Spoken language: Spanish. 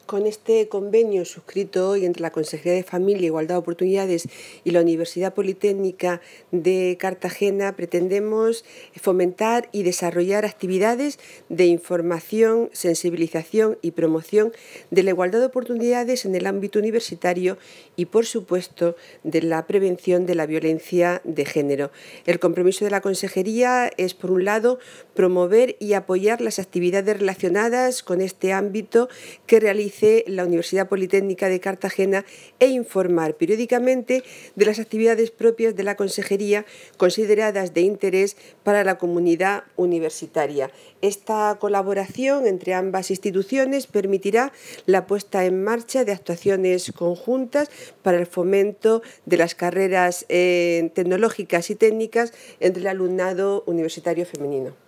Con este convenio suscrito hoy entre la Consejería de Familia, Igualdad de Oportunidades y la Universidad Politécnica de Cartagena pretendemos fomentar y desarrollar actividades de información, sensibilización y promoción de la igualdad de oportunidades en el ámbito universitario y, por supuesto, de la prevención de la violencia de género. El compromiso de la Consejería es, por un lado, promover y apoyar las actividades relacionadas con este ámbito que realiza la Universidad Politécnica de Cartagena e informar periódicamente de las actividades propias de la Consejería consideradas de interés para la comunidad universitaria. Esta colaboración entre ambas instituciones permitirá la puesta en marcha de actuaciones conjuntas para el fomento de las carreras tecnológicas y técnicas entre el alumnado universitario femenino.